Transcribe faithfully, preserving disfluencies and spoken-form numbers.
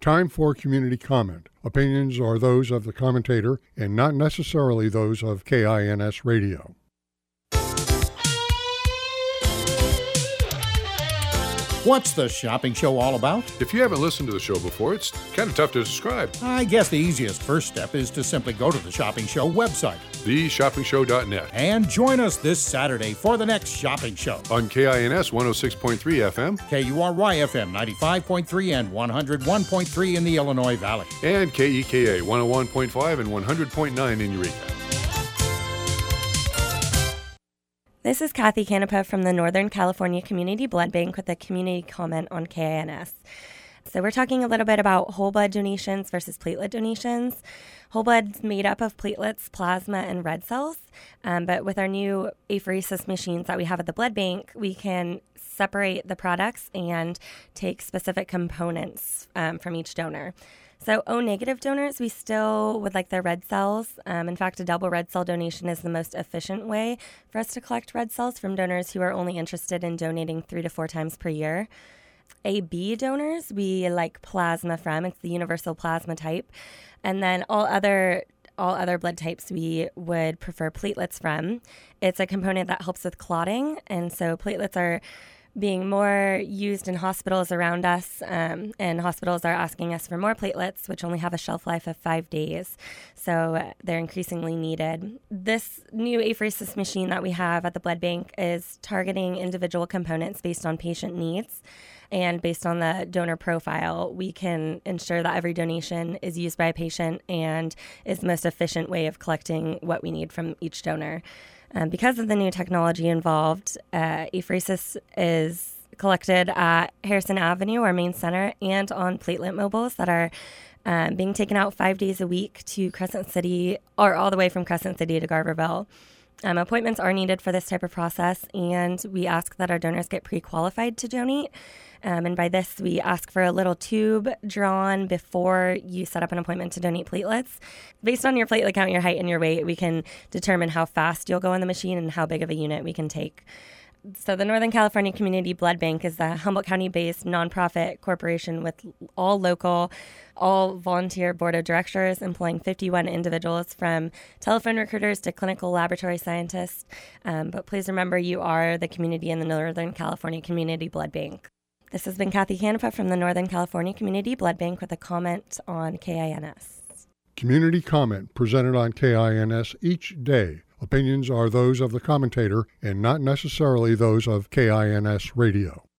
Time for community comment. Opinions are those of the commentator and not necessarily those of K I N S Radio. What's the shopping show all about? If you haven't listened to the show before, it's kind of tough to describe. I guess the easiest first step is to simply go to the Shopping Show website, the shopping show dot net, and join us this Saturday for the next shopping show. On K I N S one oh six point three F M, K U R Y F M ninety-five point three and one oh one point three in the Illinois Valley, and K E K A one oh one point five and one hundred point nine in Eureka. This is Kathy Canepa from the Northern California Community Blood Bank with a community comment on K I N S. So we're talking a little bit about whole blood donations versus platelet donations. Whole blood's made up of platelets, plasma, and red cells. Um, but with our new apheresis machines that we have at the blood bank, we can separate the products and take specific components um, from each donor. So O-negative donors, we still would like their red cells. Um, in fact, a double red cell donation is the most efficient way for us to collect red cells from donors who are only interested in donating three to four times per year. A B donors, we like plasma from. It's the universal plasma type. And then all other all other blood types we would prefer platelets from. It's a component that helps with clotting, and so platelets are being more used in hospitals around us, um, and hospitals are asking us for more platelets, which only have a shelf life of five days. So uh, they're increasingly needed. This new apheresis machine that we have at the blood bank is targeting individual components based on patient needs. And based on the donor profile, we can ensure that every donation is used by a patient and is the most efficient way of collecting what we need from each donor. Um, because of the new technology involved, uh, apheresis is collected at Harrison Avenue, our main center, and on platelet mobiles that are um, being taken out five days a week to Crescent City, or all the way from Crescent City to Garberville. Um, appointments are needed for this type of process, and we ask that our donors get pre-qualified to donate. Um, and by this, we ask for a little tube drawn before you set up an appointment to donate platelets. Based on your platelet count, your height, and your weight, we can determine how fast you'll go in the machine and how big of a unit we can take. So the Northern California Community Blood Bank is a Humboldt County-based nonprofit corporation with all local, all volunteer board of directors, employing fifty-one individuals from telephone recruiters to clinical laboratory scientists. Um, but please remember, you are the community in the Northern California Community Blood Bank. This has been Kathy Canepa from the Northern California Community Blood Bank with a comment on K I N S. Community comment presented on K I N S each day. Opinions are those of the commentator and not necessarily those of K I N S Radio.